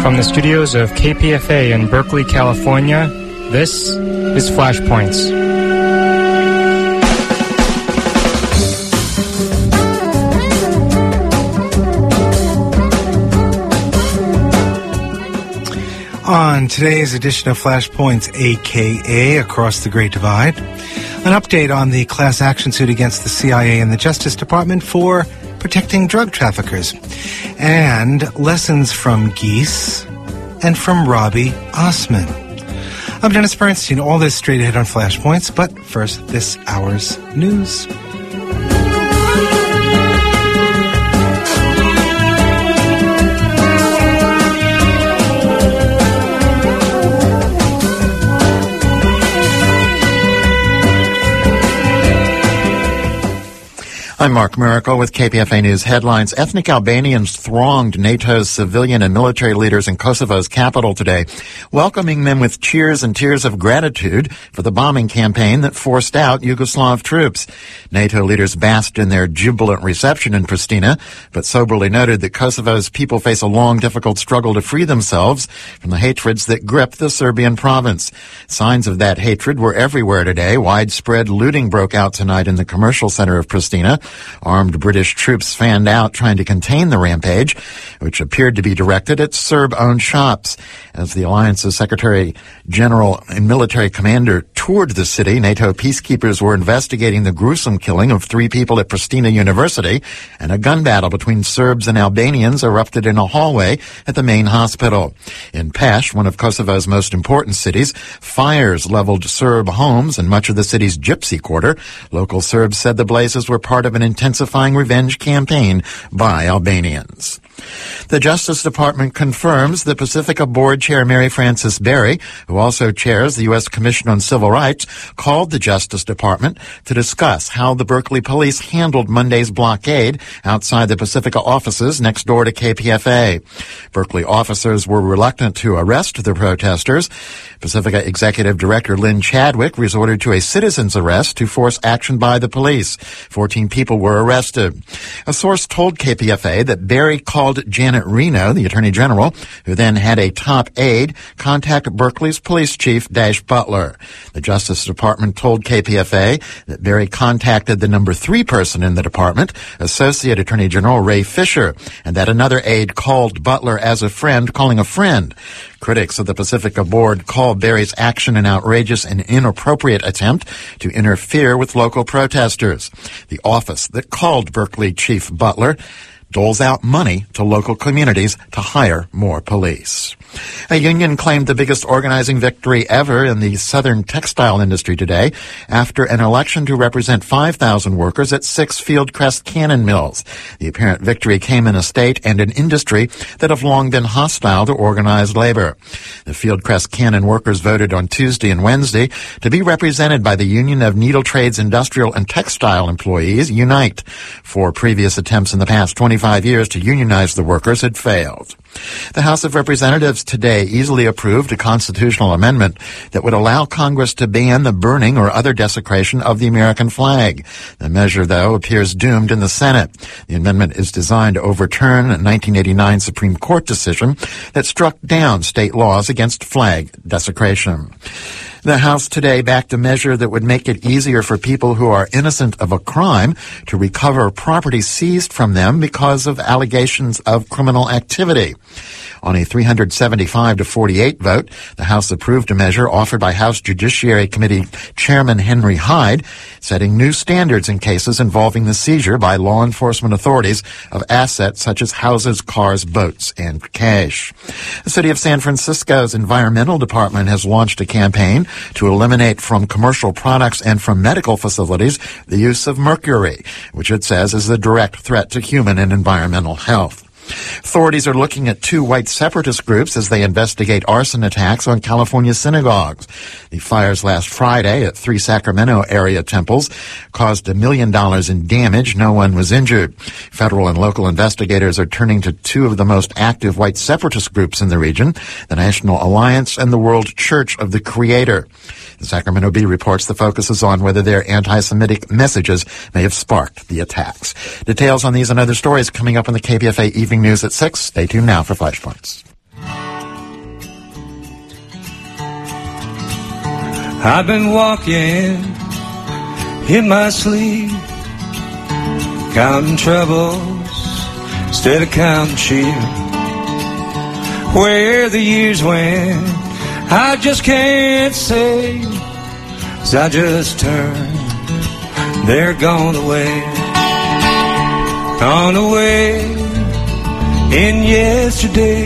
From the studios of KPFA in Berkeley, California, this is Flashpoints. On today's edition of Flashpoints, a.k.a. Across the Great Divide, an update on the class action suit against the CIA and the Justice Department for protecting drug traffickers, and lessons from Geese and from Robbie Osman. I'm Dennis Bernstein. All this straight ahead on Flashpoints, but first, this hour's news. I'm Mark Miracle with KPFA News headlines. Ethnic Albanians thronged NATO's civilian and military leaders in Kosovo's capital today, welcoming them with cheers and tears of gratitude for the bombing campaign that forced out Yugoslav troops. NATO leaders basked in their jubilant reception in Pristina, but soberly noted that Kosovo's people face a long, difficult struggle to free themselves from the hatreds that grip the Serbian province. Signs of that hatred were everywhere today. Widespread looting broke out tonight in the commercial center of Pristina. Armed British troops fanned out trying to contain the rampage, which appeared to be directed at Serb-owned shops. As the alliance's Secretary General and military commander toured the city, NATO peacekeepers were investigating the gruesome killing of 3 people at Pristina University, and a gun battle between Serbs and Albanians erupted in a hallway at the main hospital. In Peš, one of Kosovo's most important cities, fires leveled Serb homes and much of the city's gypsy quarter. Local Serbs said the blazes were part of an intensifying revenge campaign by Albanians. The Justice Department confirms that Pacifica Board Chair Mary Frances Berry, who also chairs the U.S. Commission on Civil Rights, called the Justice Department to discuss how the Berkeley police handled Monday's blockade outside the Pacifica offices next door to KPFA. Berkeley officers were reluctant to arrest the protesters. Pacifica Executive Director Lynn Chadwick resorted to a citizen's arrest to force action by the police. 14 people were arrested. A source told KPFA that Berry called Janet Reno, the Attorney General, who then had a top aide, contact Berkeley's police chief, Dash Butler. The Justice Department told KPFA that Berry contacted the number 3 person in the department, Associate Attorney General Ray Fisher, and that another aide called Butler as a friend, calling a friend. Critics of the Pacifica Board call Berry's action an outrageous and inappropriate attempt to interfere with local protesters. The office that called Berkeley Chief Butler doles out money to local communities to hire more police. A union claimed the biggest organizing victory ever in the southern textile industry today after an election to represent 5,000 workers at 6 Fieldcrest Cannon mills. The apparent victory came in a state and an industry that have long been hostile to organized labor. The Fieldcrest Cannon workers voted on Tuesday and Wednesday to be represented by the Union of Needle Trades, Industrial, and Textile Employees, UNITE. 4 previous attempts in the past 25 years to unionize the workers had failed. The House of Representatives today easily approved a constitutional amendment that would allow Congress to ban the burning or other desecration of the American flag. The measure, though, appears doomed in the Senate. The amendment is designed to overturn a 1989 Supreme Court decision that struck down state laws against flag desecration. The House today backed a measure that would make it easier for people who are innocent of a crime to recover property seized from them because of allegations of criminal activity. On a 375-48 vote, the House approved a measure offered by House Judiciary Committee Chairman Henry Hyde, setting new standards in cases involving the seizure by law enforcement authorities of assets such as houses, cars, boats, and cash. The City of San Francisco's Environmental Department has launched a campaign to eliminate from commercial products and from medical facilities the use of mercury, which it says is a direct threat to human and environmental health. Authorities are looking at 2 white separatist groups as they investigate arson attacks on California synagogues. The fires last Friday at 3 Sacramento area temples caused $1 million in damage. No one was injured. Federal and local investigators are turning to 2 of the most active white separatist groups in the region, the National Alliance and the World Church of the Creator. The Sacramento Bee reports the focus is on whether their anti-Semitic messages may have sparked the attacks. Details on these and other stories coming up on the KPFA Evening News at 6. Stay tuned now for Flashpoints. I've been walking in my sleep, counting troubles instead of counting sheep. Where the years went, I just can't say, 'cause I just turned, they're gone away. Gone away in yesterday.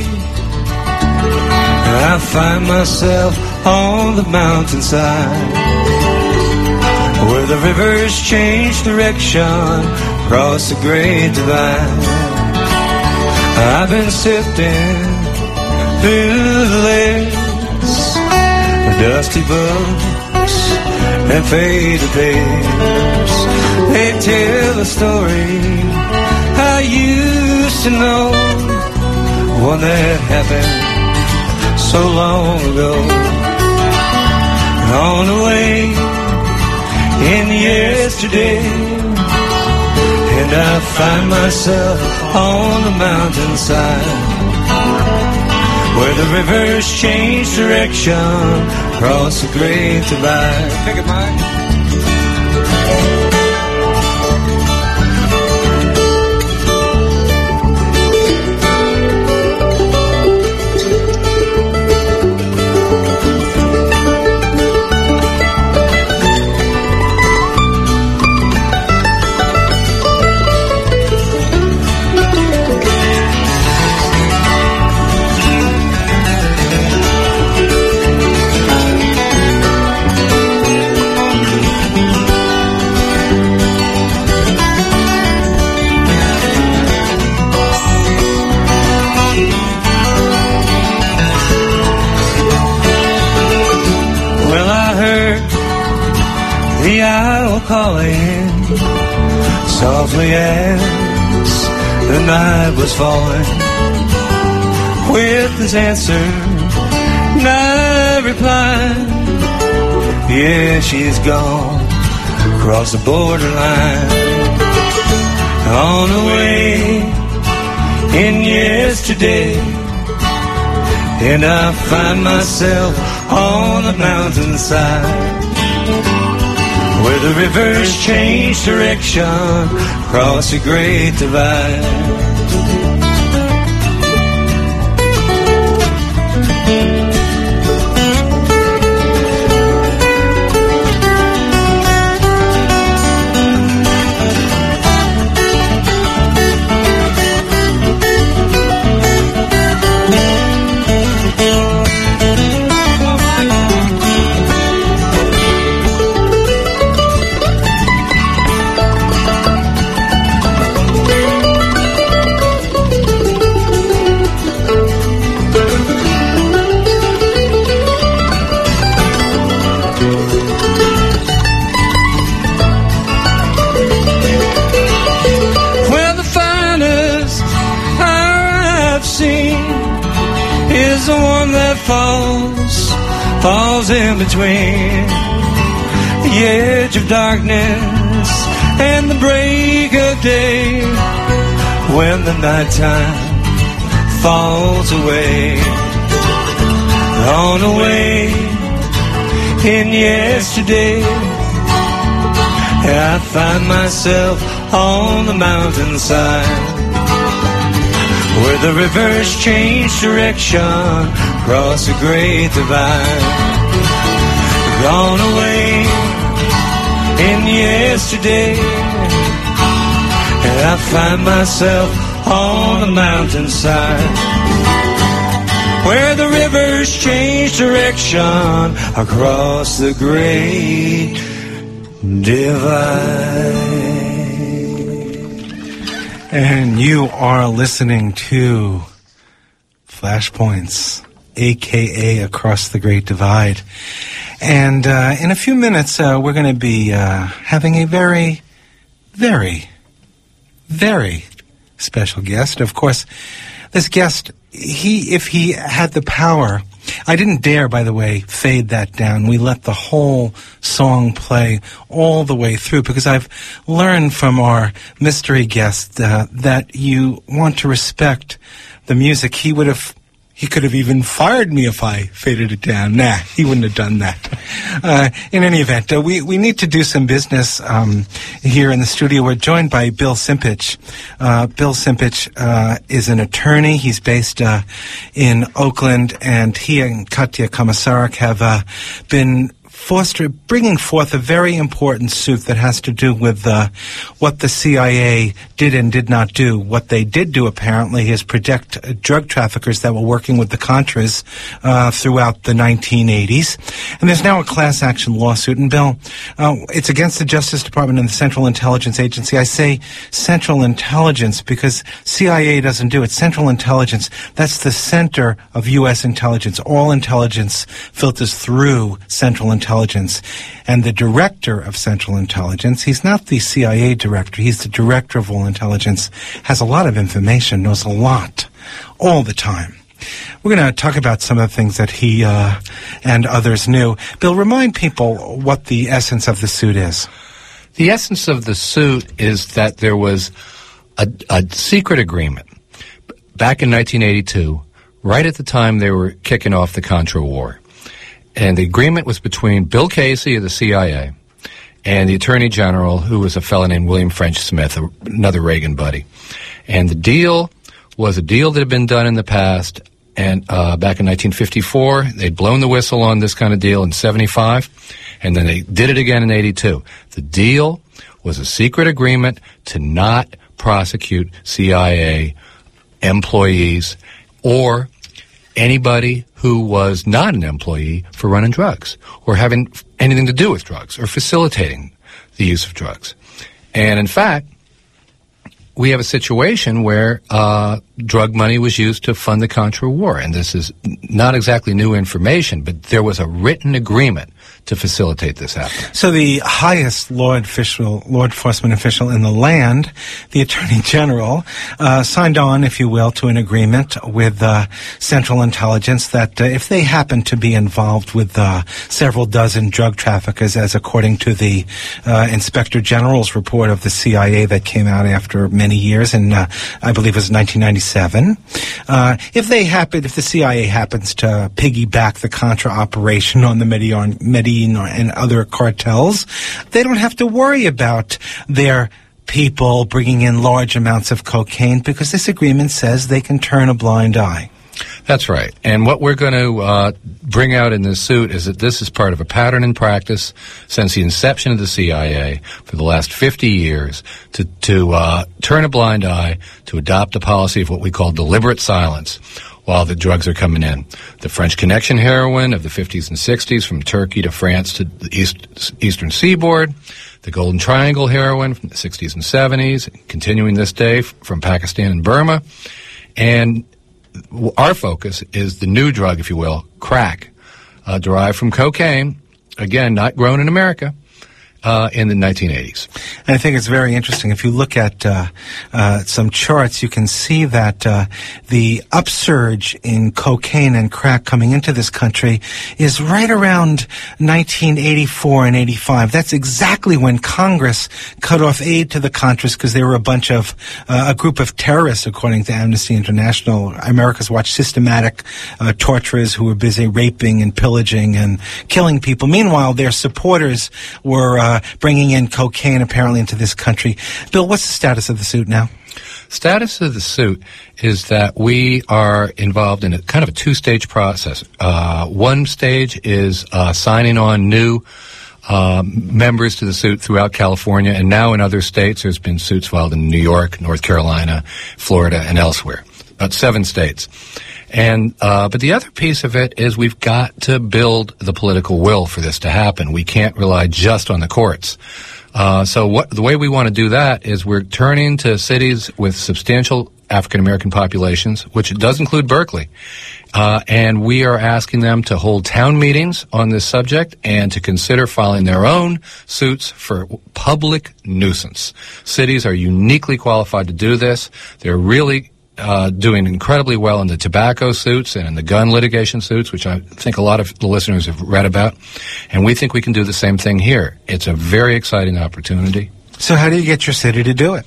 I find myself on the mountainside, where the rivers change direction across the great divide. I've been sifting through the lists of dusty books and faded papers. They tell a story I used to know, one that happened so long ago. On the way in yesterday, and I find myself on the mountainside, where the rivers change direction across the great divide. Pick it, Mike. The owl calling softly as the night was falling, with his answer and I replied, yeah, she's gone across the borderline. On the way in yesterday, and I find myself on the mountainside, where the rivers change direction across the great divide. The one that falls in between the edge of darkness and the break of day, when the nighttime falls away. On the way in yesterday, I find myself on the mountainside, where the rivers change direction across the great divide. Gone away in yesterday, and I find myself on the mountainside, where the rivers change direction across the great divide. And you are listening to Flashpoints, a.k.a. Across the Great Divide. And in a few minutes, we're going to be having a very, very, very special guest. Of course, this guest, if he had the power, I didn't dare, by the way, fade that down. We let the whole song play all the way through, because I've learned from our mystery guest that you want to respect the music. He would have He could have even fired me if I faded it down. Nah, he wouldn't have done that. In any event, we need to do some business here in the studio. We're joined by Bill Simpich. Bill Simpich is an attorney. He's based in Oakland, and he and Katya Komisarek have been bringing forth a very important suit that has to do with what the CIA did and did not do. What they did do, apparently, is protect drug traffickers that were working with the Contras throughout the 1980s. And there's now a class action lawsuit. And, Bill, it's against the Justice Department and the Central Intelligence Agency. I say Central Intelligence because CIA doesn't do it. Central Intelligence, that's the center of U.S. intelligence. All intelligence filters through Central Intelligence. And the director of Central Intelligence, he's not the CIA director, he's the director of all intelligence, has a lot of information, knows a lot, all the time. We're going to talk about some of the things that he and others knew. Bill, remind people what the essence of the suit is. The essence of the suit is that there was a secret agreement back in 1982, right at the time they were kicking off the Contra War. And the agreement was between Bill Casey of the CIA and the Attorney General, who was a fellow named William French Smith, another Reagan buddy. And the deal was a deal that had been done in the past. And back in 1954, they'd blown the whistle on this kind of deal in 75, and then they did it again in 82. The deal was a secret agreement to not prosecute CIA employees or anybody who was not an employee for running drugs or having anything to do with drugs or facilitating the use of drugs. And in fact, we have a situation where drug money was used to fund the Contra War. And this is not exactly new information, but there was a written agreement to facilitate this happening. So the highest law enforcement official in the land, the Attorney General, signed on, if you will, to an agreement with Central Intelligence that if they happen to be involved with several dozen drug traffickers, as according to the Inspector General's report of the CIA that came out after many years, in I believe it was 1997, if the CIA happens to piggyback the Contra operation on the Medellin and other cartels, they don't have to worry about their people bringing in large amounts of cocaine because this agreement says they can turn a blind eye. That's right. And what we're going to bring out in this suit is that this is part of a pattern in practice since the inception of the CIA for the last 50 years to turn a blind eye, to adopt a policy of what we call deliberate silence while the drugs are coming in. The French Connection heroin of the 50s and 60s from Turkey to France to the eastern seaboard, the Golden Triangle heroin from the 60s and 70s, continuing this day from Pakistan and Burma. And our focus is the new drug, if you will, crack, derived from cocaine, again, not grown in America, in the 1980s. And I think it's very interesting. If you look at some charts, you can see that the upsurge in cocaine and crack coming into this country is right around 1984 and 85. That's exactly when Congress cut off aid to the Contras because they were a group of terrorists, according to Amnesty International, America's Watch, systematic torturers who were busy raping and pillaging and killing people. Meanwhile, their supporters were bringing in cocaine apparently into this country. Bill, what's the status of the suit now? Status of the suit is that we are involved in a kind of a two-stage process. One stage is signing on new members to the suit throughout California, and now in other states. There's been suits filed in New York, North Carolina, Florida, and elsewhere. About 7 states. And but the other piece of it is we've got to build the political will for this to happen. We can't rely just on the courts. So the way we want to do that is we're turning to cities with substantial African American populations, which does include Berkeley, and we are asking them to hold town meetings on this subject and to consider filing their own suits for public nuisance. Cities are uniquely qualified to do this. They're really doing incredibly well in the tobacco suits and in the gun litigation suits, which I think a lot of the listeners have read about. And we think we can do the same thing here. It's a very exciting opportunity. So how do you get your city to do it?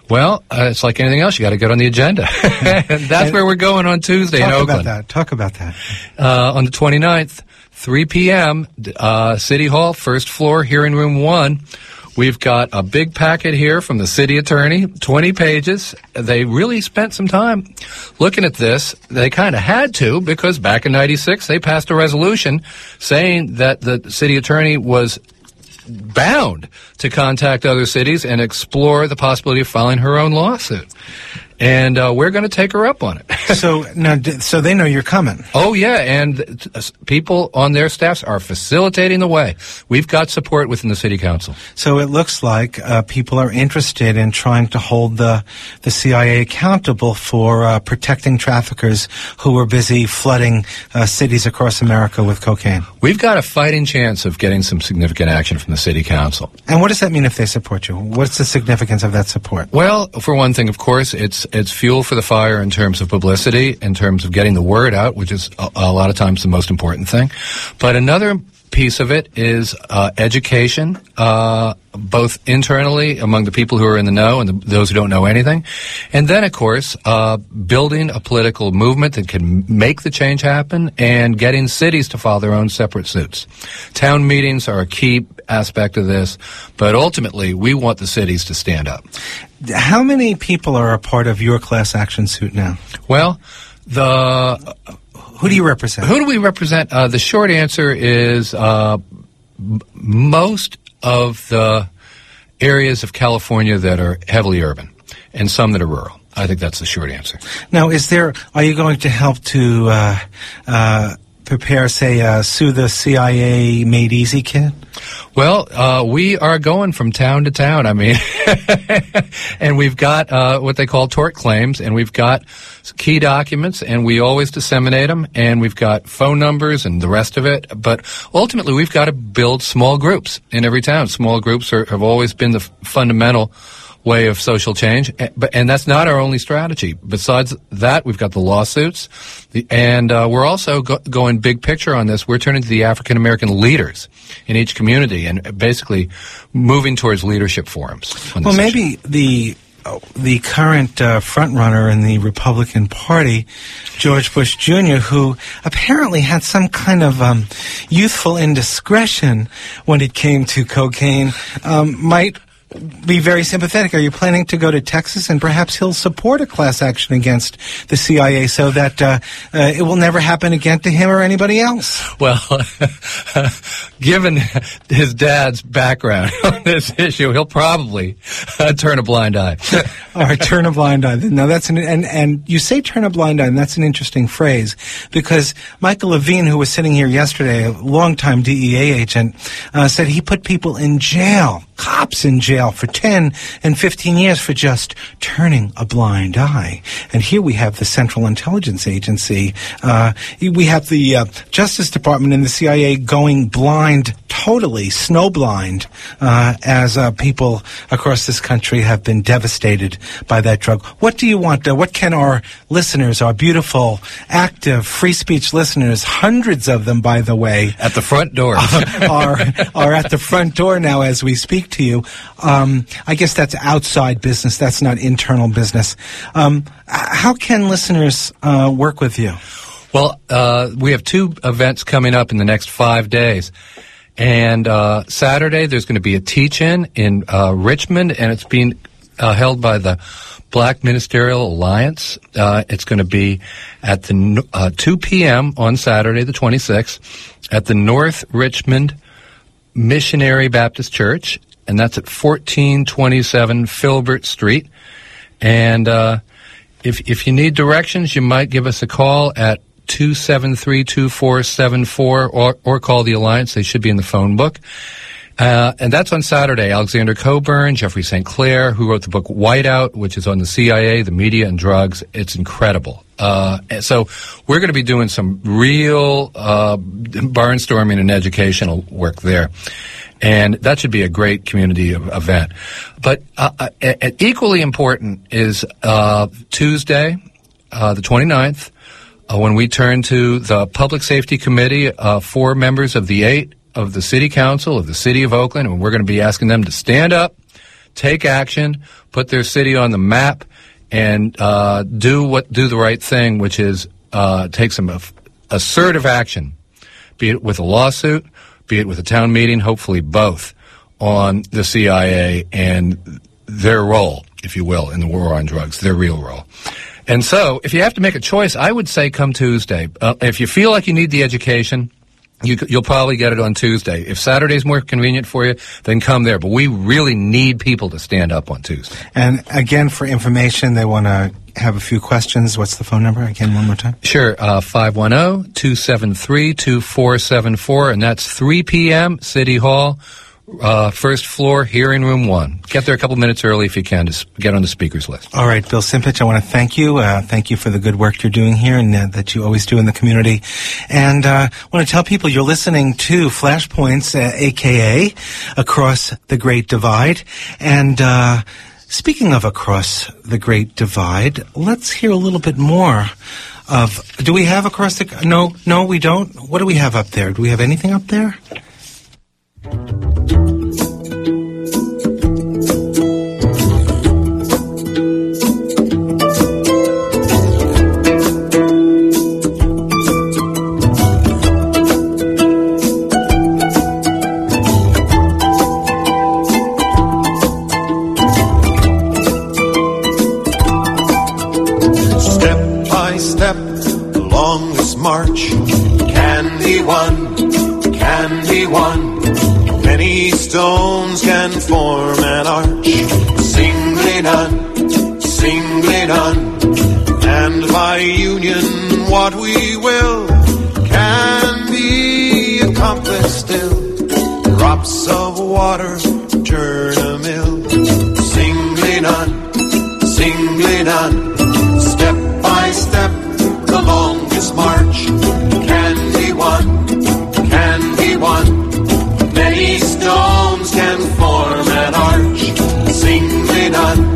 Well, it's like anything else. You got to get on the agenda. And that's where we're going on Tuesday in Oakland. Talk about that. On the 29th, 3 p.m., City Hall, first floor, here in room 1. We've got a big packet here from the city attorney, 20 pages. They really spent some time looking at this. They kind of had to, because back in 96, they passed a resolution saying that the city attorney was bound to contact other cities and explore the possibility of filing her own lawsuit. And we're going to take her up on it. So they know you're coming. Oh, yeah, and people on their staffs are facilitating the way. We've got support within the city council. So it looks like people are interested in trying to hold the CIA accountable for protecting traffickers who are busy flooding cities across America with cocaine. We've got a fighting chance of getting some significant action from the city council. And what does that mean if they support you? What's the significance of that support? Well, for one thing, of course, it's fuel for the fire in terms of publicity, in terms of getting the word out, which is a lot of times the most important thing. But another piece of it is education, both internally among the people who are in the know and those who don't know anything. And then, of course, building a political movement that can make the change happen and getting cities to file their own separate suits. Town meetings are a key aspect of this, but ultimately we want the cities to stand up. How many people are a part of your class action suit now? Well, who do you represent? Who do we represent? The short answer is most of the areas of California that are heavily urban and some that are rural. I think that's the short answer. Now, are you going to help to prepare, say, Sue the CIA Made Easy kit? Well, we are going from town to town, I mean, and we've got what they call tort claims, and we've got key documents, and we always disseminate them, and we've got phone numbers and the rest of it, but ultimately we've got to build small groups in every town. Small groups have always been the fundamental way of social change, and that's not our only strategy. Besides that, we've got the lawsuits, and we're also going big picture on this. We're turning to the African American leaders in each community and basically moving towards leadership forums. Well, maybe the current front runner in the Republican Party, George Bush Jr., who apparently had some kind of youthful indiscretion when it came to cocaine, might be very sympathetic. Are you planning to go to Texas and perhaps he'll support a class action against the CIA so that it will never happen again to him or anybody else? Well, given his dad's background on this issue, he'll probably turn a blind eye. Or turn a blind eye. Now that's and you say turn a blind eye, and that's an interesting phrase, because Michael Levine, who was sitting here yesterday, a longtime DEA agent, said he put people in jail, cops in jail, for 10 and 15 years for just turning a blind eye. And here we have the Central Intelligence Agency. We have the Justice Department and the CIA going blind, totally snowblind, as people across this country have been devastated by that drug. What do you want? What can our listeners, our beautiful, active, free speech listeners, hundreds of them, by the way, at the front door, are at the front door now as we speak to you. I guess that's outside business. That's not internal business. How can listeners work with you? Well, we have 2 events coming up in the next 5 days. And Saturday, there's going to be a teach-in in Richmond, and it's being held by the Black Ministerial Alliance. It's going to be at the 2 p.m. on Saturday, the 26th, at the North Richmond Missionary Baptist Church, and that's at 1427 Filbert Street. And if you need directions, you might give us a call at 273-2474 or call the Alliance. They should be in the phone book. And that's on Saturday. Alexander Coburn, Jeffrey St. Clair, who wrote the book Whiteout, which is on the CIA, the media, and drugs. It's incredible. So we're going to be doing some real barnstorming and educational work there. And that should be a great community event. But equally important is Tuesday, the 29th, when we turn to the Public Safety Committee, 4 members of the 8 of the City Council of the City of Oakland, and we're going to be asking them to stand up take action, put their city on the map, and do the right thing, which is take some assertive action, be it with a lawsuit, be it with a town meeting, hopefully both, on the CIA and their role, if you will, in the war on drugs, their real role. And so, if you have to make a choice, I would say come Tuesday. If you feel like you need the education, you'll probably get it on Tuesday. If Saturday's more convenient for you, then come there. But we really need people to stand up on Tuesday. And again, for information, they want to have a few questions. What's the phone number again, one more time? Sure, 510-273-2474, and that's 3 p.m., City Hall, first floor, hearing room 1. Get there a couple minutes early if you can to get on the speakers list. All right, Bill Simpich, I want to thank you. Thank you for the good work you're doing here and that you always do in the community. And I want to tell people you're listening to Flashpoints, a.k.a. Across the Great Divide. And speaking of Across the Great Divide, let's hear a little bit more of... Do we have Across the... No, we don't. What do we have up there? Do we have anything up there? Step by step along this march, can be won, can be won. Many stones can form an arch, singly done, and by union what we will can be accomplished still. Drops of water turn a mill, singly done, step by step the longest march can be won, many stones can form an arch, singly done,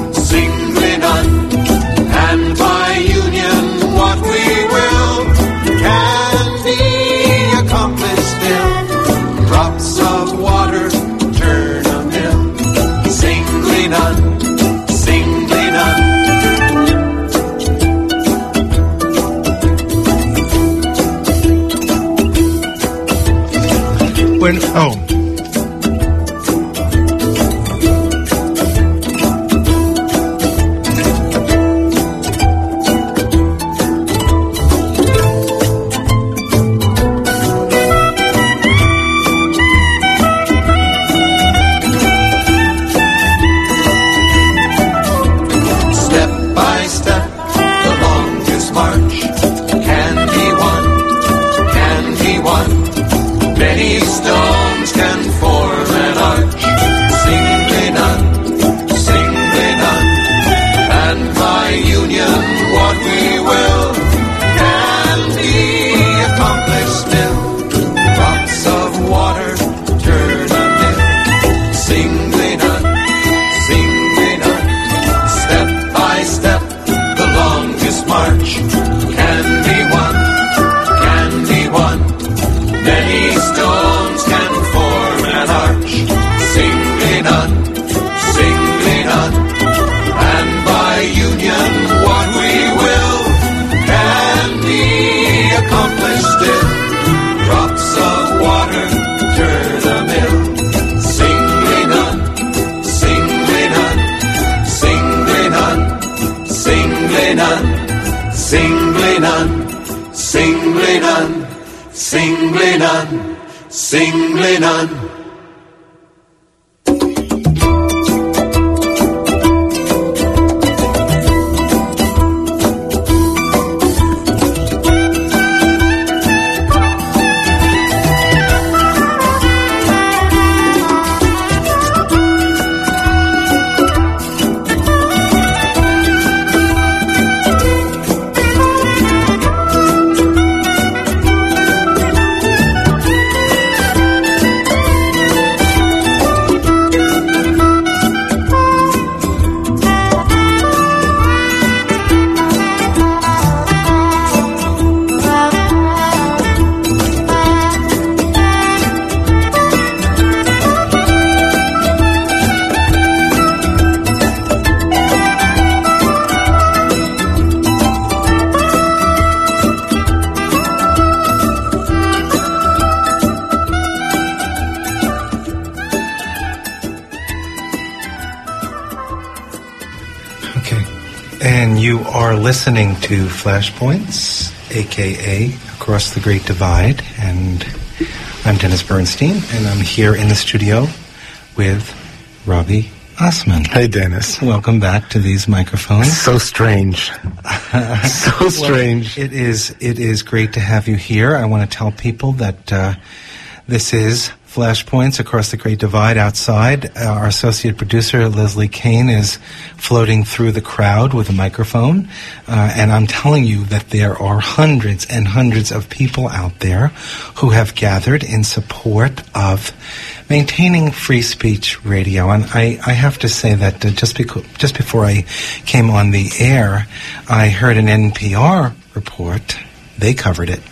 and by union what we will can be accomplished still. Drops of water turn a mill, singly done. Singly none. you are listening to Flashpoints, a.k.a. Across the Great Divide, and I'm Dennis Bernstein, and I'm here in the studio with Robbie Osman. Hey, Dennis. Welcome back to these microphones. So strange. So strange. Well, it is great to have you here. I want to tell people that this is Flashpoints Across the Great Divide. Outside, our associate producer, Leslie Kane, is floating through the crowd with a microphone. And I'm telling you that there are hundreds and hundreds of people out there who have gathered in support of maintaining free speech radio. And I have to say that just before I came on the air, I heard an NPR report. They covered it.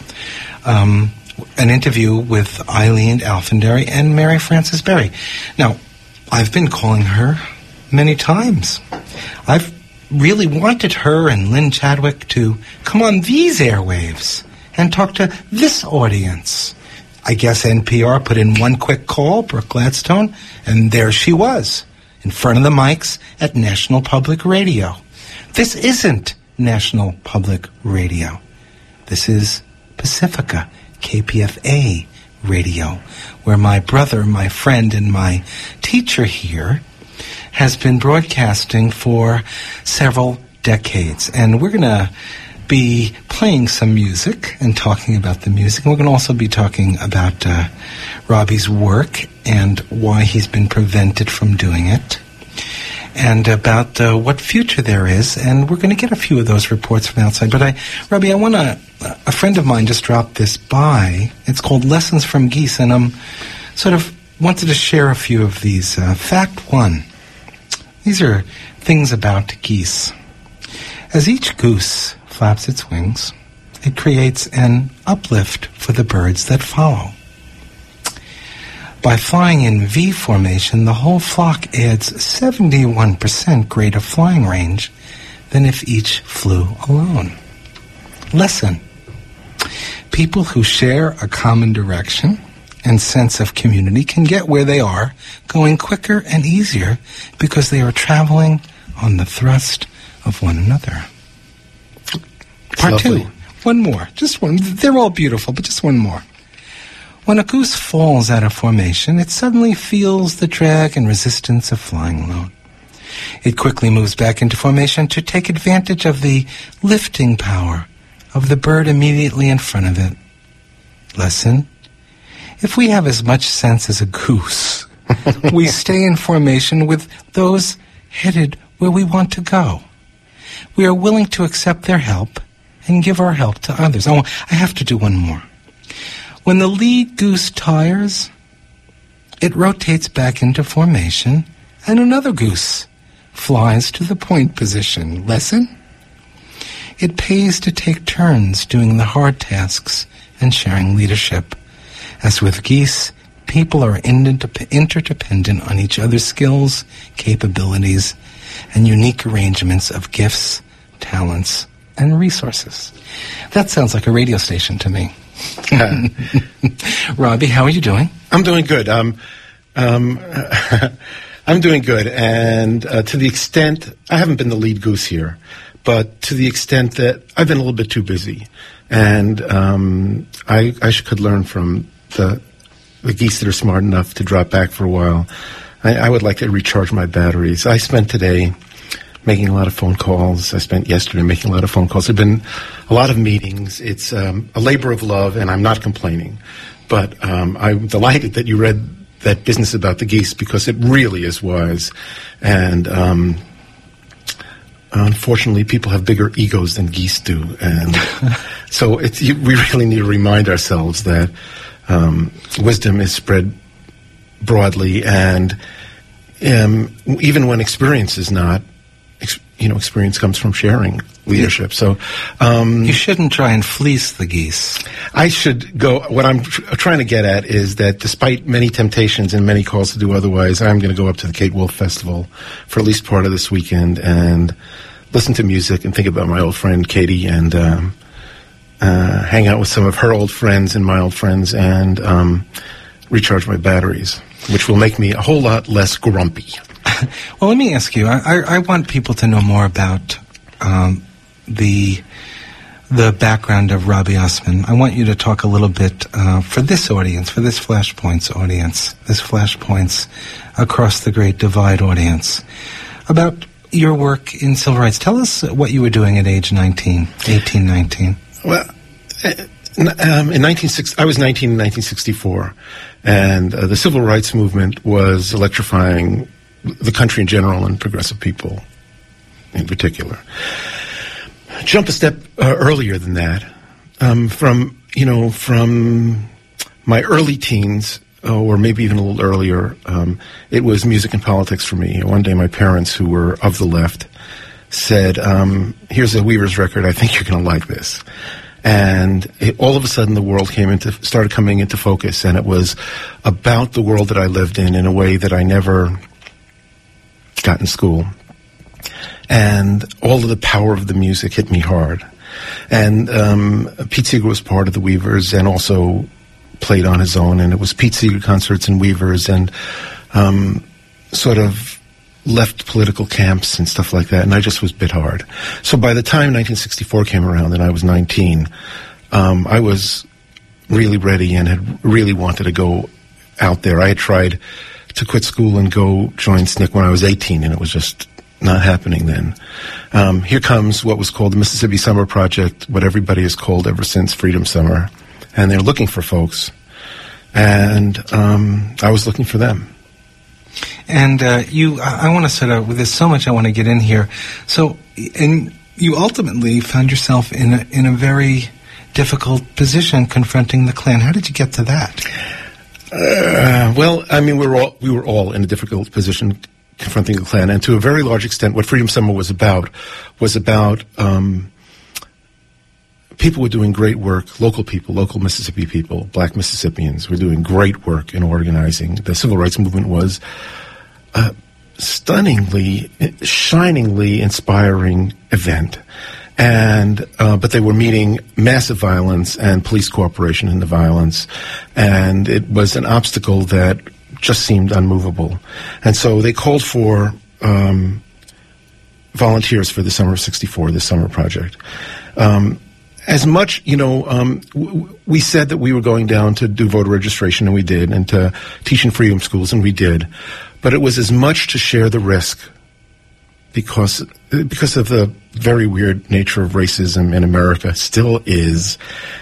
An interview with Eileen Alfandary and Mary Frances Berry. Now, I've been calling her many times. I've really wanted her and Lynn Chadwick to come on these airwaves and talk to this audience. I guess NPR put in one quick call, Brooke Gladstone, and there she was, in front of the mics at National Public Radio. This isn't National Public Radio. This is Pacifica, KPFA radio, where my brother, my friend, and my teacher here has been broadcasting for several decades. And we're going to be playing some music and talking about the music. And we're going to also be talking about Robbie's work and why he's been prevented from doing it, and about what future there is. And we're going to get a few of those reports from outside. But Robbie, a friend of mine just dropped this by. It's called Lessons from Geese, and I'm sort of wanted to share a few of these. Fact 1. These are things about geese. As each goose flaps its wings, it creates an uplift for the birds that follow. By flying in V formation, the whole flock adds 71% greater flying range than if each flew alone. Lesson. People who share a common direction and sense of community can get where they are going quicker and easier because they are traveling on the thrust of one another. Part 2. One more. Just one. They're all beautiful, but just one more. When a goose falls out of formation, it suddenly feels the drag and resistance of flying alone. It quickly moves back into formation to take advantage of the lifting power of the bird immediately in front of it. Lesson: if we have as much sense as a goose, we stay in formation with those headed where we want to go. We are willing to accept their help and give our help to others. Oh, I have to do one more. When the lead goose tires, it rotates back into formation, and another goose flies to the point position. Lesson: it pays to take turns doing the hard tasks and sharing leadership. As with geese, people are interdependent on each other's skills, capabilities, and unique arrangements of gifts, talents, and resources. That sounds like a radio station to me. Robbie, how are you doing? I'm doing good. I'm doing good, and to the extent I haven't been the lead goose here, but to the extent that I've been a little bit too busy, and I could learn from the geese that are smart enough to drop back for a while. I would like to recharge my batteries. I spent today making a lot of phone calls. I spent yesterday making a lot of phone calls. There have been a lot of meetings. It's a labor of love, and I'm not complaining. But I'm delighted that you read that business about the geese, because it really is wise. And unfortunately, people have bigger egos than geese do. And so we really need to remind ourselves that wisdom is spread broadly, and even when experience is not, experience comes from sharing leadership. So you shouldn't try and fleece the geese. I should go. What I'm trying to get at is that despite many temptations and many calls to do otherwise, I'm going to go up to the Kate Wolf Festival for at least part of this weekend and listen to music and think about my old friend Katie, and hang out with some of her old friends and my old friends, and recharge my batteries, which will make me a whole lot less grumpy. Well, let me ask you, I want people to know more about the background of Robbie Osman, I want you to talk a little bit for this audience, for this Flashpoints audience, this Flashpoints Across the Great Divide audience, about your work in civil rights. Tell us what you were doing at age 19. Well, I was 19 in 1964, and the civil rights movement was electrifying the country in general and progressive people in particular. Jump a step earlier than that, from my early teens, or maybe even a little earlier, it was music and politics for me. One day my parents, who were of the left, said, here's a Weavers record, I think you're going to like this. And all of a sudden the world started coming into focus, and it was about the world that I lived in a way that I never got in school. And all of the power of the music hit me hard. And Pete Seeger was part of the Weavers and also played on his own. And it was Pete Seeger concerts and Weavers, and sort of left political camps and stuff like that. And I just was bit hard. So by the time 1964 came around and I was 19, I was really ready and had really wanted to go out there. I had tried to quit school and go join SNCC when I was 18, and it was just not happening then. Here comes what was called the Mississippi Summer Project, what everybody has called ever since Freedom Summer, and they're looking for folks. And I was looking for them. And I want to sort of, there's so much I want to get in here. So, and you ultimately found yourself in a very difficult position confronting the Klan. How did you get to that? Well, I mean, we were all in a difficult position confronting the Klan, and to a very large extent, what Freedom Summer was about people were doing great work, local people, local Mississippi people, black Mississippians were doing great work in organizing. The civil rights movement was a stunningly, shiningly inspiring event. And but they were meeting massive violence and police cooperation in the violence, and it was an obstacle that just seemed unmovable. And so they called for volunteers for the summer of '64, the summer project. As much, we said that we were going down to do voter registration, and we did, and to teach in freedom schools, and we did. But it was as much to share the risk because of the very weird nature of racism in America, still is.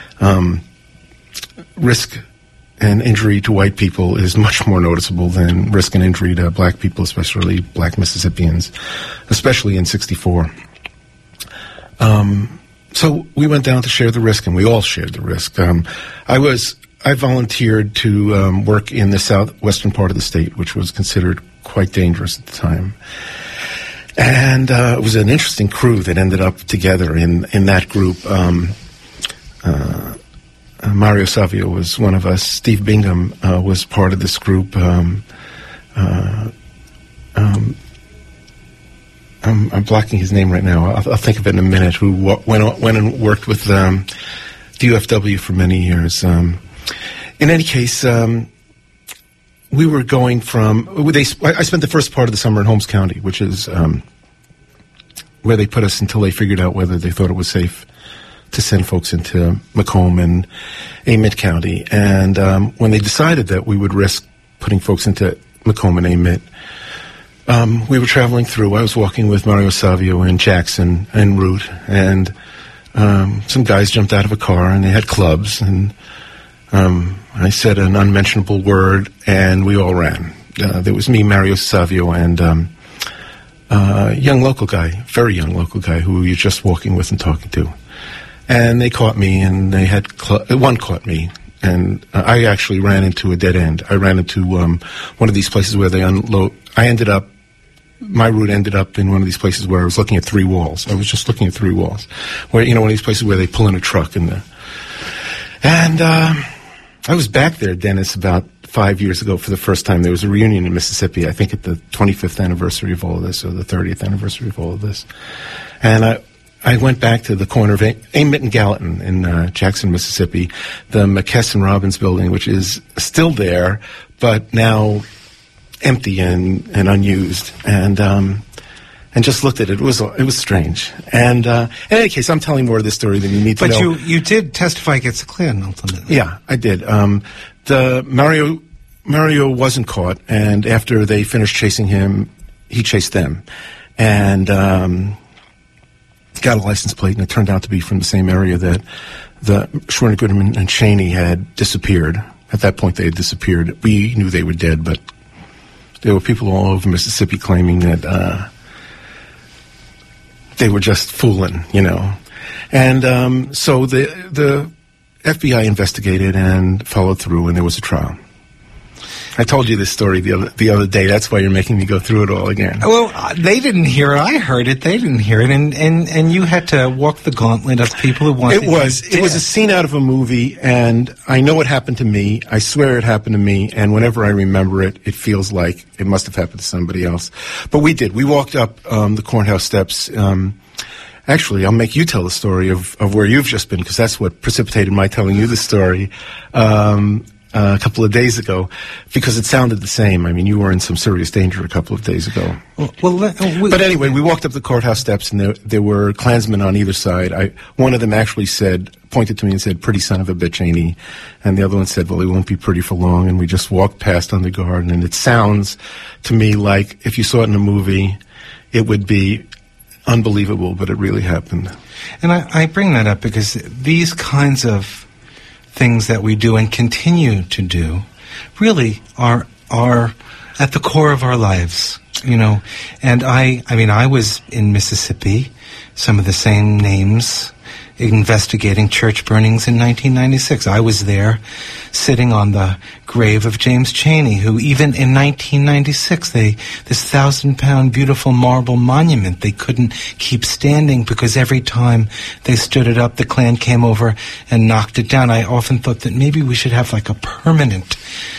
Risk and injury to white people is much more noticeable than risk and injury to black people, especially black Mississippians, especially in '64. So we went down to share the risk, and we all shared the risk. I volunteered to work in the southwestern part of the state, which was considered quite dangerous at the time. And it was an interesting crew that ended up together in that group. Mario Savio was one of us. Steve Bingham was part of this group. I'm blocking his name right now. I'll think of it in a minute. Who went and worked with the UFW for many years. In any case, we were going from. I spent the first part of the summer in Holmes County, which is where they put us until they figured out whether they thought it was safe to send folks into Macomb and Amite County. And when they decided that we would risk putting folks into Macomb and Amite, we were traveling through. I was walking with Mario Savio and Jackson and Root, and some guys jumped out of a car, and they had clubs, and I said an unmentionable word, and we all ran. There was me, Mario Savio, and young local guy, very young local guy, who we were just walking with and talking to. And they caught me, and they had one caught me, and I actually ran into a dead end. I ran into one of these places where they unload. My route ended up in one of these places where I was looking at three walls. I was just looking at three walls, where one of these places where they pull in a truck and I was back there, Dennis, about 5 years ago for the first time. There was a reunion in Mississippi, I think at the 25th anniversary of all of this, or the 30th anniversary of all of this. And I went back to the corner of Amite and Gallatin in Jackson, Mississippi, the McKesson Robbins building, which is still there, but now empty and unused. And and just looked at it. It was strange. And in any case, I'm telling more of this story than you need to know. But you did testify against the Klan ultimately. Yeah, I did. The Mario wasn't caught, and after they finished chasing him, he chased them, and got a license plate, and it turned out to be from the same area that the Schwerner, Goodman, and Cheney had disappeared. At that point, they had disappeared. We knew they were dead, but there were people all over Mississippi claiming that they were just fooling, And so the FBI investigated and followed through, and there was a trial. I told you this story the other day. That's why you're making me go through it all again. Well, they didn't hear it. I heard it. They didn't hear it. And you had to walk the gauntlet of people who wanted It was a scene out of a movie, and I know it happened to me. I swear it happened to me, and whenever I remember it, it feels like it must have happened to somebody else. But we did. We walked up the courthouse steps. Actually, I'll make you tell the story of where you've just been, because that's what precipitated my telling you the story. A couple of days ago, because it sounded the same. I mean, you were in some serious danger a couple of days ago. But anyway, we walked up the courthouse steps, and there were Klansmen on either side. One of them actually pointed to me and said, "Pretty son of a bitch, ain't he?" And the other one said, "Well, he won't be pretty for long." And we just walked past under guard, and it sounds to me like if you saw it in a movie, it would be unbelievable, but it really happened. And I bring that up because these kinds of things that we do and continue to do really are at the core of our lives, And I was in Mississippi, some of the same names, investigating church burnings in 1996. I was there sitting on the grave of James Cheney, who even in 1996, this 1,000-pound beautiful marble monument, they couldn't keep standing because every time they stood it up, the Klan came over and knocked it down. I often thought that maybe we should have like a permanent,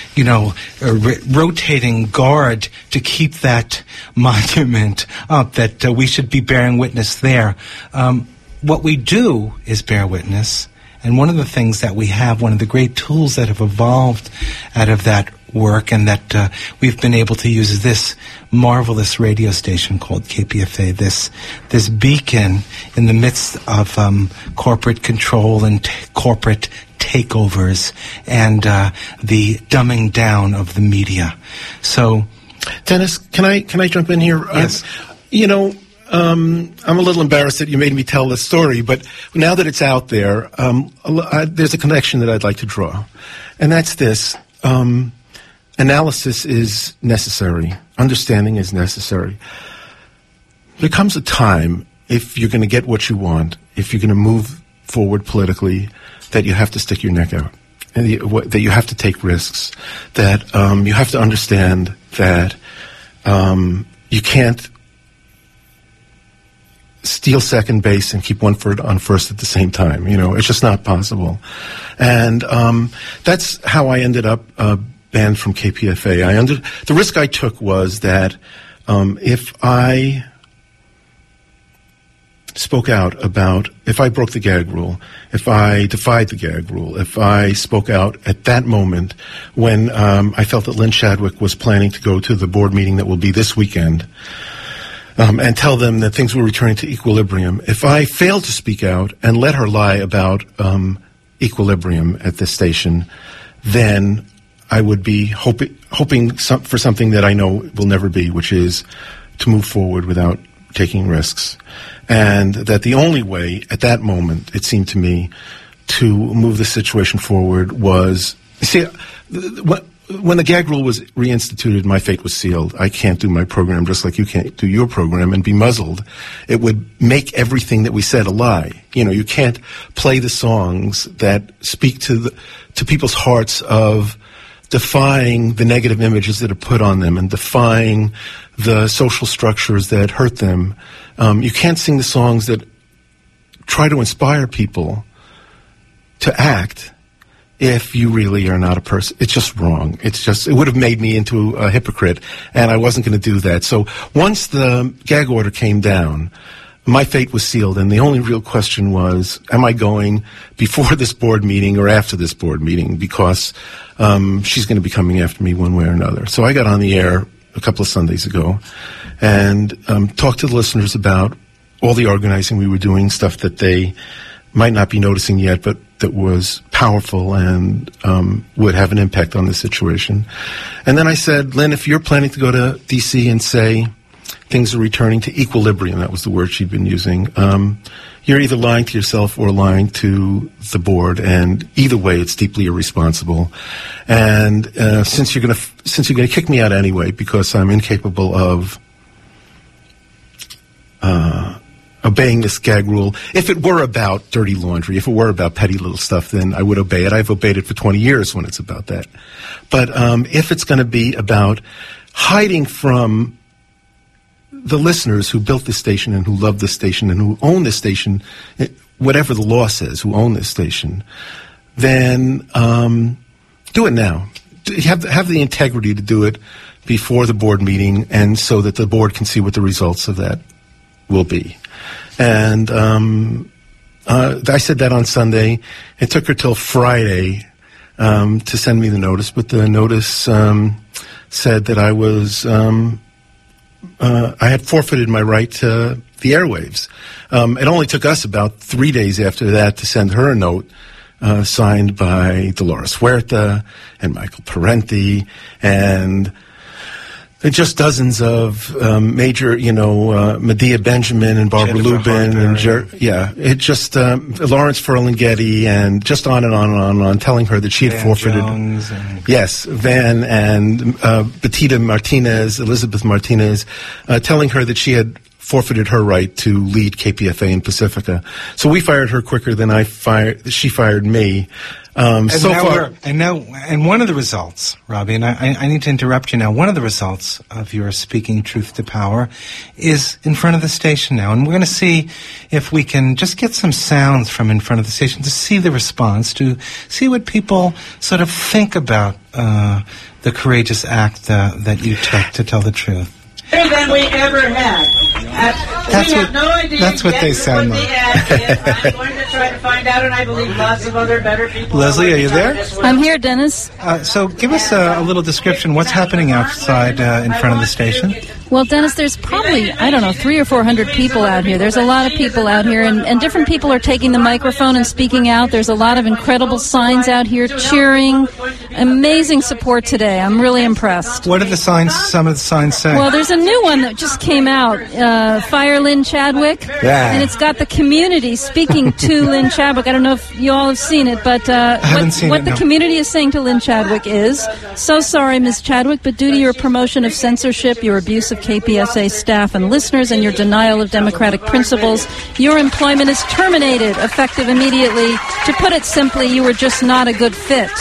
rotating guard to keep that monument up, that we should be bearing witness there. What we do is bear witness, and one of the things that we have, one of the great tools that have evolved out of that work and that we've been able to use is this marvelous radio station called KPFA, this beacon in the midst of corporate control and corporate takeovers and the dumbing down of the media. So, Dennis, can I jump in here? Yes. I'm a little embarrassed that you made me tell this story, but now that it's out there, there's a connection that I'd like to draw. And that's this. Analysis is necessary. Understanding is necessary. There comes a time, if you're going to get what you want, if you're going to move forward politically, that you have to stick your neck out. And that you have to take risks. That you have to understand that you can't steal second base and keep one foot on first at the same time. It's just not possible. And that's how I ended up banned from KPFA. The risk I took was that if I spoke out about, if I broke the gag rule, if I defied the gag rule, if I spoke out at that moment when I felt that Lynn Chadwick was planning to go to the board meeting that will be this weekend, and tell them that things were returning to equilibrium. If I failed to speak out and let her lie about equilibrium at this station, then I would be hoping for something that I know will never be, which is to move forward without taking risks. And that the only way at that moment, it seemed to me, to move the situation forward was, when the gag rule was reinstituted, my fate was sealed. I can't do my program just like you can't do your program and be muzzled. It would make everything that we said a lie. You can't play the songs that speak to people's hearts of defying the negative images that are put on them and defying the social structures that hurt them. You can't sing the songs that try to inspire people to act if you really are not a person. It's just wrong. It would have made me into a hypocrite, and I wasn't going to do that. So once the gag order came down, my fate was sealed, and the only real question was, am I going before this board meeting or after this board meeting? Because she's going to be coming after me one way or another. So I got on the air a couple of Sundays ago, and talk to the listeners about all the organizing we were doing, stuff that they might not be noticing yet, but that was powerful and would have an impact on the situation. And then I said, Lynn, if you're planning to go to D.C. and say things are returning to equilibrium, that was the word she'd been using, you're either lying to yourself or lying to the board, and either way, it's deeply irresponsible. And since you're gonna kick me out anyway because I'm incapable of obeying this gag rule. If it were about dirty laundry, if it were about petty little stuff, then I would obey it. I've obeyed it for 20 years when it's about that. But if it's going to be about hiding from the listeners who built this station and who love this station and who own this station, whatever the law says, who own this station, then do it now. Have the integrity to do it before the board meeting, and so that the board can see what the results of that will be. And I said that on Sunday. It took her till Friday to send me the notice, but the notice said that I was I had forfeited my right to the airwaves. It only took us about 3 days after that to send her a note signed by Dolores Huerta and Michael Parenti and just dozens of major, Medea Benjamin and Barbara Jennifer Lubin Harper. and Lawrence Ferlinghetti and just on and on and on and on, telling her that she had Van forfeited. Jones and Yes, Van and Betita Martinez, Elizabeth Martinez, telling her that she had forfeited her right to lead KPFA in Pacifica. So we fired her quicker than she fired me. And one of the results, Robbie, and I need to interrupt you now, one of the results of your speaking truth to power is in front of the station now. And we're going to see if we can just get some sounds from in front of the station to see the response, to see what people sort of think about the courageous act that you took to tell the truth. Than we ever had. That's what they sound like. I'm going to try to find out, and I believe lots of other better people. Leslie, are you there? I'm here, Dennis. So give us a little description. What's happening outside in front of the station? Well, Dennis, there's probably, 300 or 400 people out here. There's a lot of people out here, and different people are taking the microphone and speaking out. There's a lot of incredible signs out here cheering. Amazing support today. I'm really impressed. What are some of the signs say? Well, there's a new one that just came out, Fire Lynn Chadwick, and it's got the community speaking to Lynn Chadwick. I don't know if you all have seen it, but what the community is saying to Lynn Chadwick is, so sorry, Ms. Chadwick, but due to your promotion of censorship, your abuse of KPSA staff and listeners, and your denial of democratic principles, your employment is terminated, effective immediately. To put it simply, you were just not a good fit.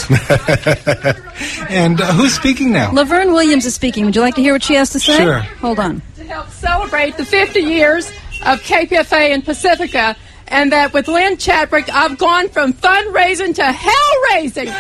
And who's speaking now? Laverne Williams is speaking. Would you like to hear what she has to say? Sure. Hold on. To help celebrate the 50 years of KPFA in Pacifica, and that with Lynn Chadwick, I've gone from fundraising to hell-raising.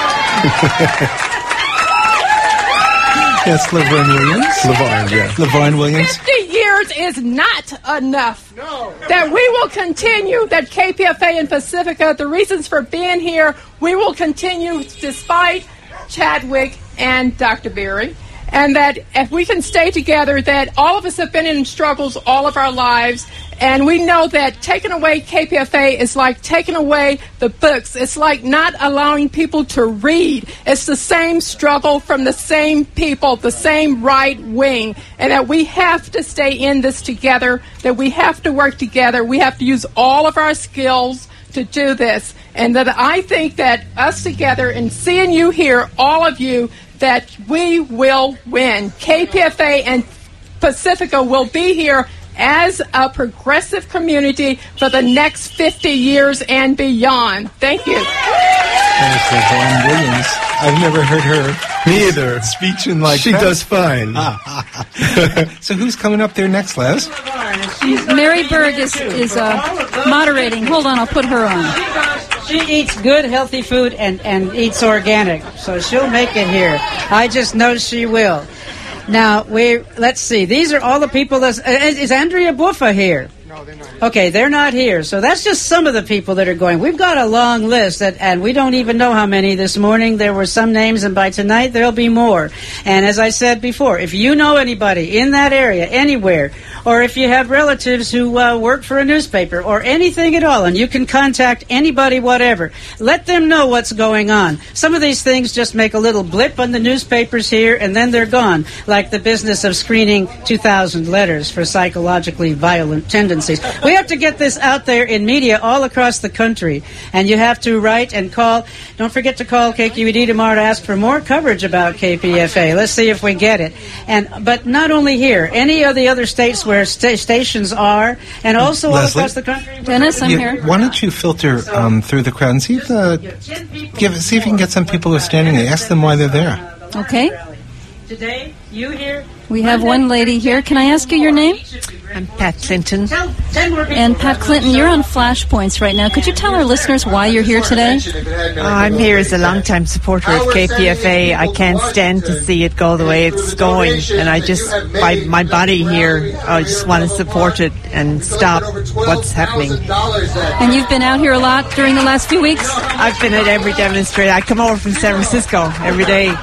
Yes, Laverne Williams. Laverne Williams. 50 years is not enough. No. That we will continue, that KPFA in Pacifica, the reasons for being here, we will continue despite Chadwick and Dr. Berry. And that if we can stay together, that all of us have been in struggles all of our lives, and we know that taking away KPFA is like taking away the books. It's like not allowing people to read. It's the same struggle from the same people, the same right wing, and that we have to stay in this together, that we have to work together. We have to use all of our skills to do this, and that I think that us together and seeing you here, all of you, that we will win. KPFA and Pacifica will be here as a progressive community for the next 50 years and beyond. Thank you. Thanks, Laverne Williams. I've never heard her. Me either. Speeching like she that. She does fine. So who's coming up there next, Les? Mary Berg is moderating. Hold on, I'll put her on. She eats good, healthy food and eats organic, so she'll make it here. I just know she will. Now, let's see. These are all the people is Andrea Buffa here? Okay, they're not here. So that's just some of the people that are going. We've got a long list, and we don't even know how many this morning. There were some names, and by tonight there'll be more. And as I said before, if you know anybody in that area, anywhere, or if you have relatives who work for a newspaper or anything at all, and you can contact anybody, whatever, let them know what's going on. Some of these things just make a little blip on the newspapers here, and then they're gone, like the business of screening 2,000 letters for psychologically violent tendencies. We have to get this out there in media all across the country, and you have to write and call. Don't forget to call KQED tomorrow to ask for more coverage about KPFA. Let's see if we get it. But not only here, any of the other states where stations are, and also Leslie? all across the country. Dennis, I'm here. Why don't you filter through the crowd and see if see if you can get some people who are standing there. Ask them why they're there. Okay. Today, you here. We have one lady here. Can I ask you your name? I'm Pat Clinton. And Pat Clinton, you're on Flashpoints right now. Could you tell our listeners why you're here today? I'm here as a long-time supporter of KPFA. I can't stand to see it go the way it's going, and I just, by my body here, I just want to support it and stop what's happening. And you've been out here a lot during the last few weeks? I've been at every demonstration. I come over from San Francisco every day.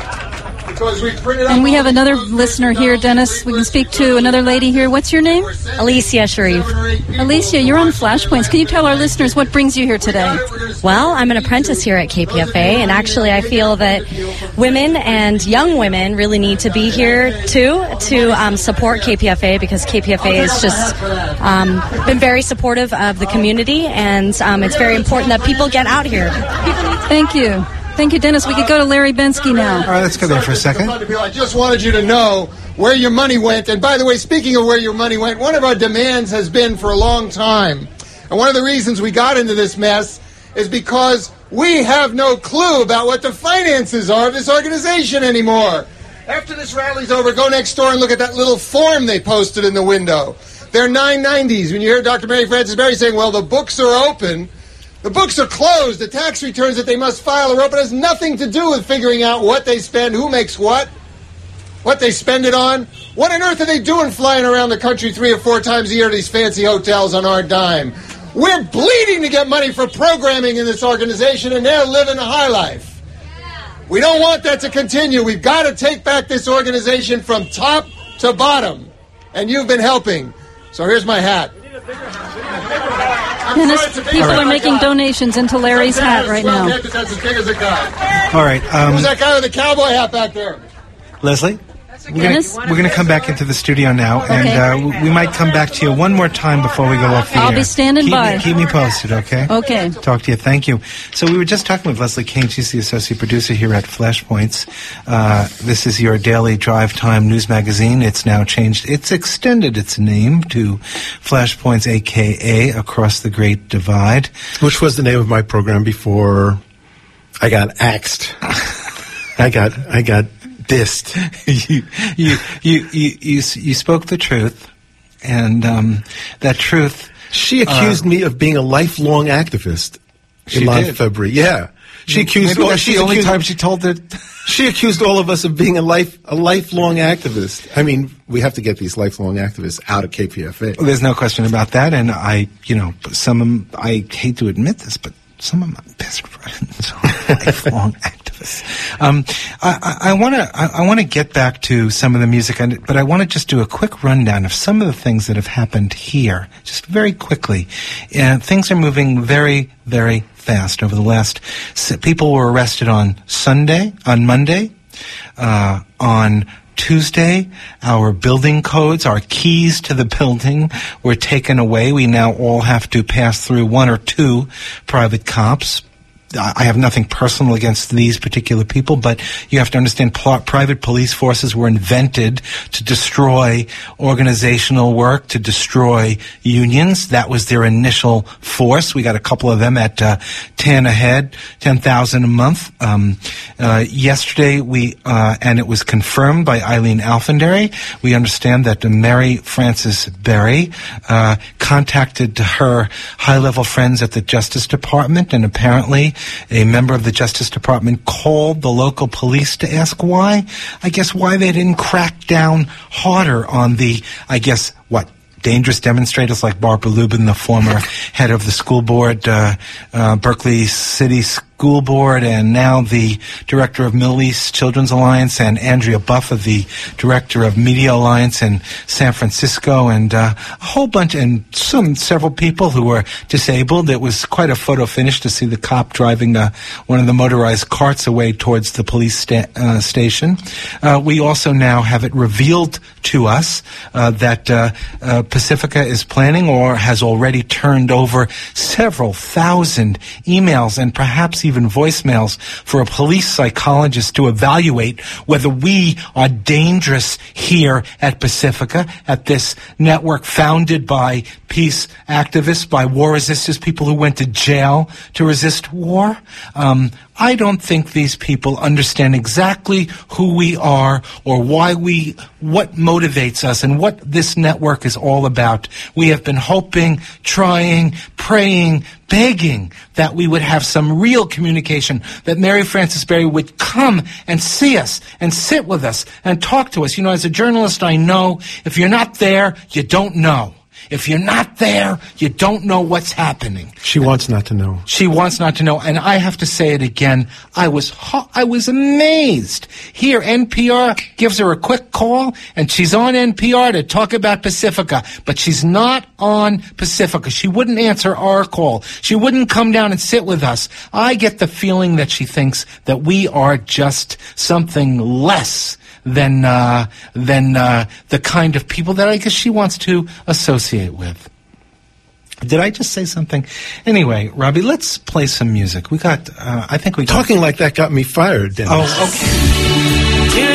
And we have another listener here, Dennis. We can speak to another lady here. What's your name? Alicia Sharif. Alicia, you're on Flashpoints. Can you tell our listeners what brings you here today? Well, I'm an apprentice here at KPFA, and actually I feel that women and young women really need to be here, too, to support KPFA, because KPFA has just been very supportive of the community, and it's very important that people get out here. Thank you. Thank you, Dennis. We could go to Larry Bensky now. All right, let's go there for a second. I just wanted you to know where your money went. And by the way, speaking of where your money went, one of our demands has been for a long time. And one of the reasons we got into this mess is because we have no clue about what the finances are of this organization anymore. After this rally's over, go next door and look at that little form they posted in the window. They're 990s. When you hear Dr. Mary Frances Berry saying, well, the books are open, the books are closed. The tax returns that they must file are open. It has nothing to do with figuring out what they spend, who makes what they spend it on. What on earth are they doing flying around the country 3 or 4 times a year to these fancy hotels on our dime? We're bleeding to get money for programming in this organization, and they're living a high life. We don't want that to continue. We've got to take back this organization from top to bottom, and you've been helping. So here's my hat. Dennis, people are making donations into Larry's hat right now. That's as big as it got. All right. Who's that guy with the cowboy hat back there? Leslie? We're going to come back into the studio now, and we might come back to you one more time before we go off the air. I'll be standing by. Keep me posted, okay? Okay. Talk to you. Thank you. So we were just talking with Leslie Kane. She's the associate producer here at Flashpoints. This is your daily drive time news magazine. It's now changed. It's extended its name to Flashpoints, a.k.a. Across the Great Divide. Which was the name of my program before I got axed. I got dissed. You spoke the truth, and that truth. She accused me of being a lifelong activist in last February. Yeah, she accused. Maybe that's the only time she told it. She accused all of us of being a lifelong activist. I mean, we have to get these lifelong activists out of KPFA. Well, there's no question about that, and I hate to admit this, but some of my best friends are lifelong activists. I want to get back to some of the music, but I want to just do a quick rundown of some of the things that have happened here, just very quickly. Things are moving very, very fast. Over the last, people were arrested on Monday, on Tuesday, our building codes, our keys to the building were taken away. We now all have to pass through 1 or 2 private cops. I have nothing personal against these particular people, but you have to understand private police forces were invented to destroy organizational work, to destroy unions. That was their initial force. We got a couple of them at 10 a head, 10,000 a month. Yesterday, and it was confirmed by Eileen Alfandary. We understand that Mary Frances Berry contacted her high-level friends at the Justice Department, and apparently a member of the Justice Department called the local police to ask why they didn't crack down harder on the, dangerous demonstrators like Barbara Lubin, the former head of the school board, Berkeley City School Board, and now the director of Middle East Children's Alliance, and Andrea Buffa, the director of Media Alliance in San Francisco, and a whole bunch, and several people who were disabled. It was quite a photo finish to see the cop driving one of the motorized carts away towards the police station. We also now have it revealed to us that Pacifica is planning or has already turned over several thousand emails and perhaps even voicemails for a police psychologist to evaluate whether we are dangerous here at Pacifica, at this network founded by peace activists, by war resistors, people who went to jail to resist war. I don't think these people understand exactly who we are or what motivates us and what this network is all about. We have been hoping, trying, praying, begging that we would have some real communication, that Mary Frances Berry would come and see us and sit with us and talk to us. You know, as a journalist, I know if you're not there, you don't know. If you're not there, you don't know what's happening. She wants not to know. She wants not to know. And I have to say it again. I was amazed. Here, NPR gives her a quick call, and she's on NPR to talk about Pacifica. But she's not on Pacifica. She wouldn't answer our call. She wouldn't come down and sit with us. I get the feeling that she thinks that we are just something less than the kind of people that I guess she wants to associate with. Did I just say something? Anyway, Robbie, let's play some music. Talking like that got me fired, Dennis. Oh, okay.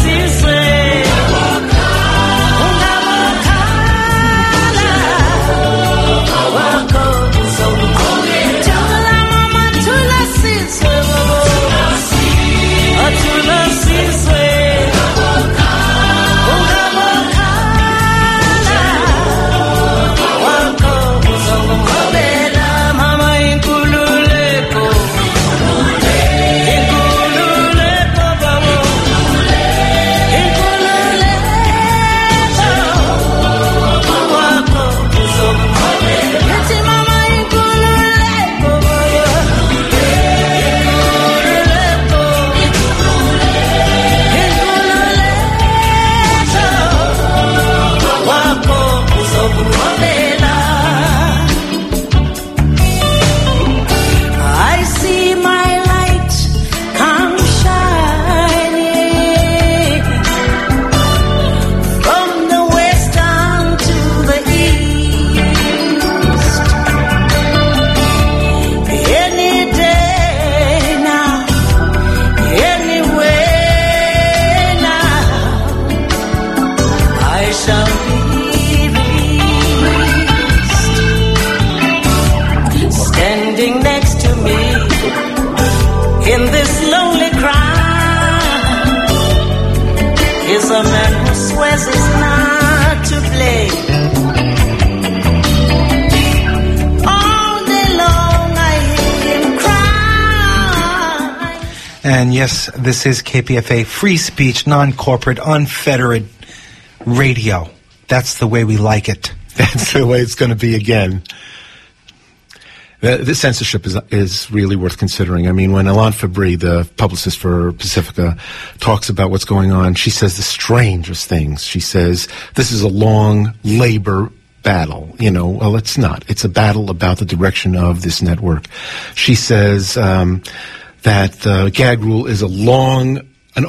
And yes, this is KPFA, free speech, non-corporate, unfettered radio. That's the way we like it. That's the way it's going to be again. The censorship is really worth considering. I mean, when Elan Fabry, the publicist for Pacifica, talks about what's going on, she says the strangest things. She says, this is a long labor battle. You know, well, it's not. It's a battle about the direction of this network. She says that the gag rule is an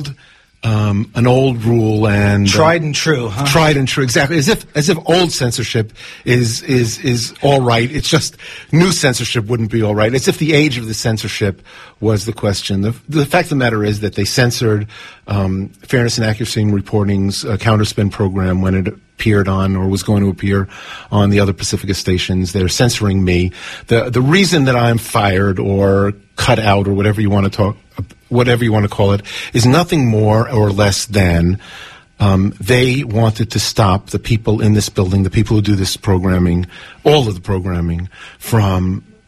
old rule and tried and true, huh? Tried and true, exactly. As if old censorship is all right. It's just new censorship wouldn't be all right. As if the age of the censorship was the question. The fact of the matter is that they censored Fairness and Accuracy in Reporting's Counterspin program when it appeared on or was going to appear on the other Pacifica stations. They're censoring me. The reason that I'm fired or cut out or whatever you want to call it, is nothing more or less than they wanted to stop the people in this building, the people who do this programming, all of the programming, from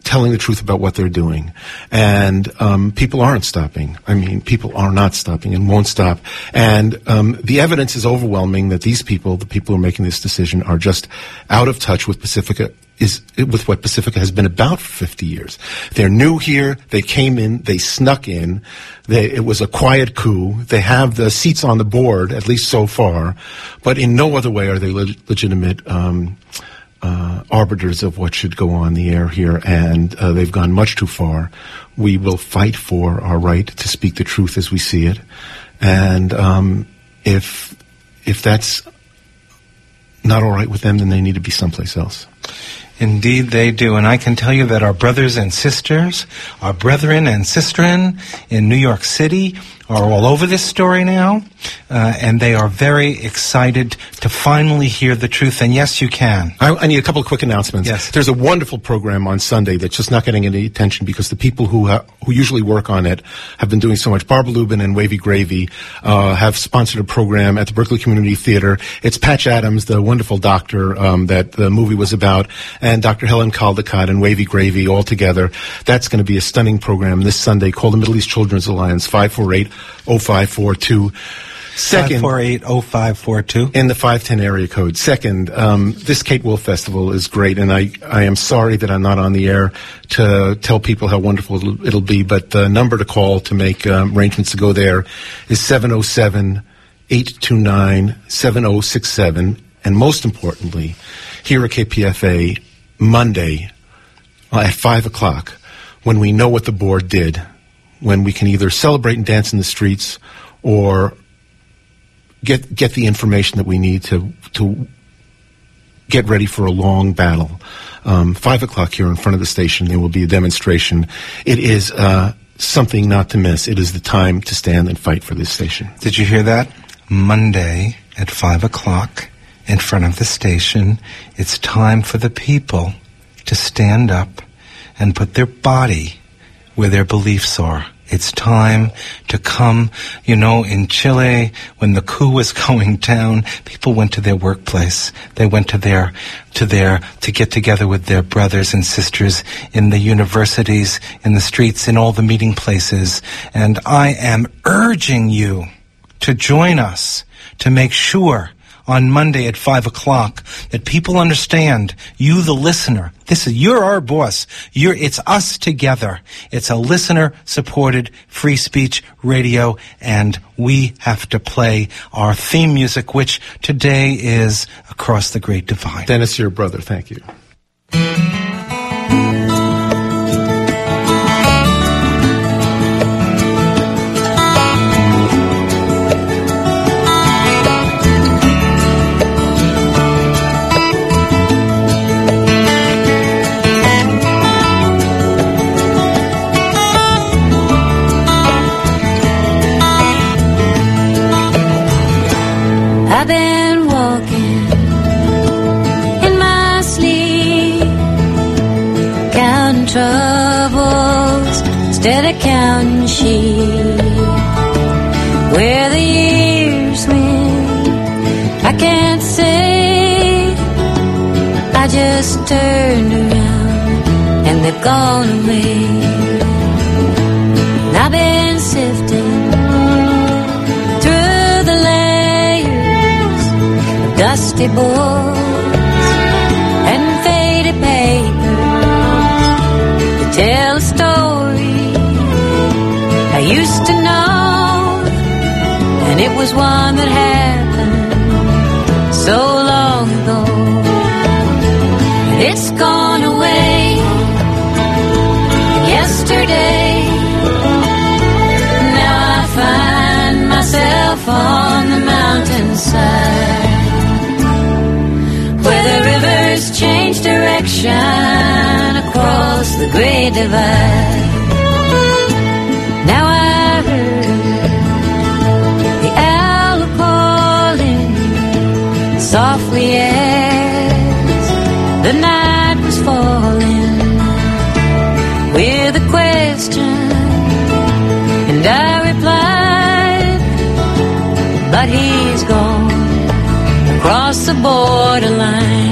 telling the truth about what they're doing. And people aren't stopping. I mean, people are not stopping and won't stop. And the evidence is overwhelming that these people, the people who are making this decision, are just out of touch with Pacifica, with what Pacifica has been about for 50 years. They're new here. They came in. They snuck in. It was a quiet coup. They have the seats on the board, at least so far. But in no other way are they legitimate arbiters of what should go on the air here, and they've gone much too far. We will fight for our right to speak the truth as we see it, and if that's not all right with them, then they need to be someplace else. Indeed they do, and I can tell you that our brothers and sisters, our brethren and sisterin in New York City are all over this story now, and they are very excited to finally hear the truth, and yes, you can. I need a couple of quick announcements. Yes. There's a wonderful program on Sunday that's just not getting any attention because the people who usually work on it have been doing so much. Barbara Lubin and Wavy Gravy have sponsored a program at the Berkeley Community Theater. It's Patch Adams, the wonderful doctor that the movie was about, and Dr. Helen Caldecott and Wavy Gravy all together. That's going to be a stunning program this Sunday called the Middle East Children's Alliance, 548-0542. Second, 548-0542. In the 510 area code. Second, this Kate Wolf Festival is great, and I am sorry that I'm not on the air to tell people how wonderful it'll be, but the number to call to make arrangements to go there is 707-829-7067. And most importantly, here at KPFA, Monday at 5 o'clock, when we know what the board did, when we can either celebrate and dance in the streets or get the information that we need to get ready for a long battle. 5 o'clock here in front of the station, there will be a demonstration. It is something not to miss. It is the time to stand and fight for this station. Did you hear that? Monday at 5 o'clock in front of the station, it's time for the people to stand up and put their body where their beliefs are. It's time to come. You know, in Chile, when the coup was going down, people went to their workplace. They went to get together with their brothers and sisters in the universities, in the streets, in all the meeting places. And I am urging you to join us to make sure on Monday at 5 o'clock that people understand, you the listener, you're our boss. It's us together. It's a listener-supported free speech radio, and we have to play our theme music, which today is Across the Great Divide. Dennis, your brother, thank you. I've been walking in my sleep, counting troubles instead of counting sheep. Where the years went, I can't say. I just turned around and they've gone away. And I've been sifting through the dusty boards and faded papers to tell a story I used to know, and it was one that happened so long ago. And it's gone away yesterday. Now I find myself on the mountainside, change direction across the Great Divide. Now I heard the owl calling softly as the night was falling with a question, and I replied, but he's gone across the borderline.